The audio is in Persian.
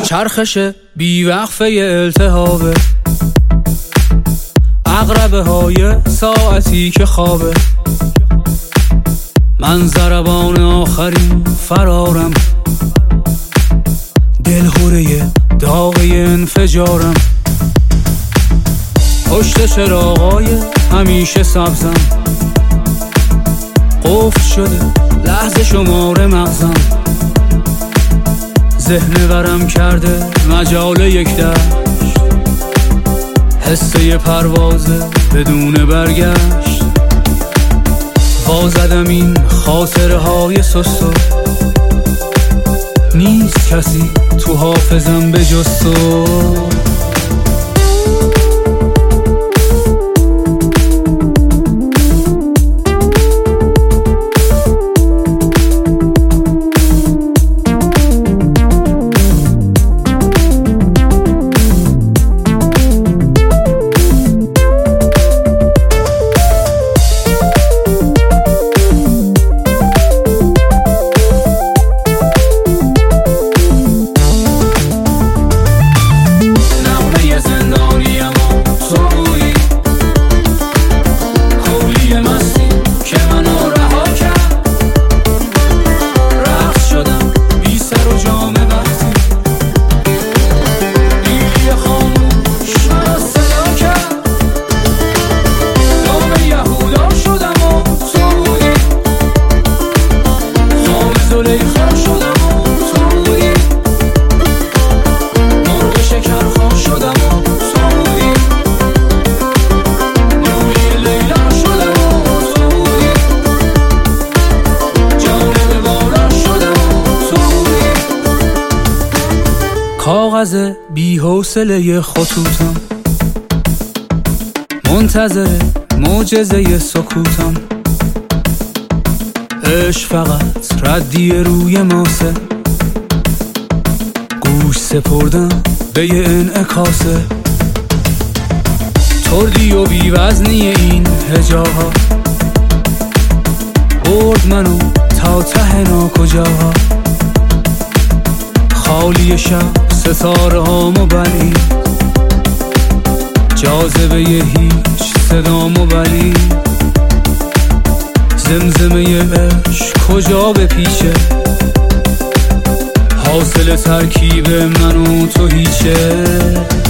چرخش بیوقفه التهابه، عقربه های ساعتی که خوابه. من ضربان آخرین فرارم، دلهوره داغی انفجارم. پشت چراغای همیشه سبزم، قفل شده لحظه شماره مغزم. ذهن ورم کرده مجال یک دشت، حسه پروازه بدون برگشت. وازدم این خاطره های سستو، نیست کسی تو حافظم به جز تو. کاغذ بی حوصله خطوطم، منتظر معجزه سکوتم. عشق فقط ردی روی ماسه، گوش سپردم به یه انعکاسه. تردی و بیوزنی این هجاها، برد منو تا ته ناکجاها. خالی شب ستاره هامو بلید، جاذبه ی هیچ صدامو بلید. زمزمه ی عشق کجا بپیچه، حاصل ترکیب من و تو هیچه.